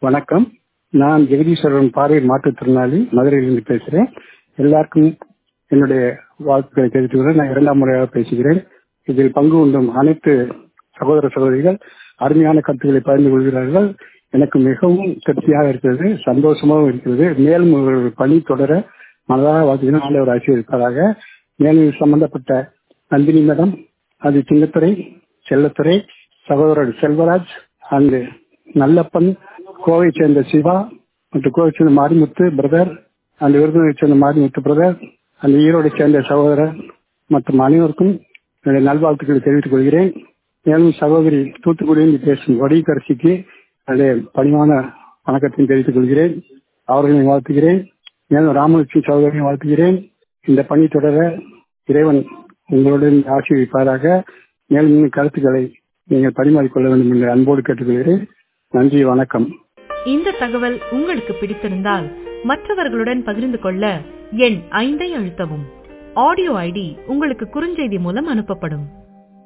வணக்கம். நான் ஜெகதீஸ்வரன், பார்வை மாற்றுத்திறனாளி, மதுரையிலிருந்து பேசுகிறேன். எல்லாருக்கும் என்னுடைய வாழ்த்துக்களை தெரிவித்துக்கிறேன். நான் 2ஆம் முறையாக பேசுகிறேன். இதில் பங்கு கொண்டும் அனைத்து சகோதர சகோதரிகள் அருமையான கருத்துக்களை பகிர்ந்து கொள்கிறார்கள். எனக்கு மிகவும் திருப்தியாக இருக்கிறது, சந்தோஷமாகவும் இருக்கிறது. மேலும் ஒரு பணி தொடர மனதாக வாழ்த்துகிறேன். ஆண்டவர் ஆசீர்வதிப்பதாக. மேலும் சம்பந்தப்பட்ட நந்தினி மேடம், அது சின்னத்துறை, செல்லத்துறை, சகோதரர் செல்வராஜ், அந்த நல்லப்பன், கோவை சேர்ந்த சிவா மற்றும் கோவை சேர்ந்த மாரிமுத்து பிரதர், அந்த விருதுநகரை சேர்ந்த மாரிமுத்து பிரதர், அந்த ஈரோடு சேர்ந்த சகோதரர் மற்றும் அனைவருக்கும் என்னுடைய நல்வாழ்த்துக்களை தெரிவித்துக் கொள்கிறேன். மேலும் சகோதரி தூத்துக்குடியில் பேசும் வடிகரசிக்கு என்னுடைய பணிவான வணக்கத்தையும் தெரிவித்துக் கொள்கிறேன். அவர்களையும் வாழ்த்துகிறேன். மேலும் ராமலட்சுமி சகோதரியும் வாழ்த்துகிறேன். இந்த பணி தொடர இறைவன் உங்களுடன் ஆசீர்வதிப்பாராக. மேலும் கருத்துக்களை நீங்கள் பரிமாறிக்கொள்ள வேண்டும் என்று அன்போடு கேட்டுக்கொள்கிறேன். நன்றி, வணக்கம். இந்த தகவல் உங்களுக்கு பிடித்திருந்தால் மற்றவர்களுடன் பகிர்ந்து கொள்ள எண் 5 அழுத்தவும். ஆடியோ ஐடி உங்களுக்கு குறுஞ்செய்தி மூலம் அனுப்பப்படும்.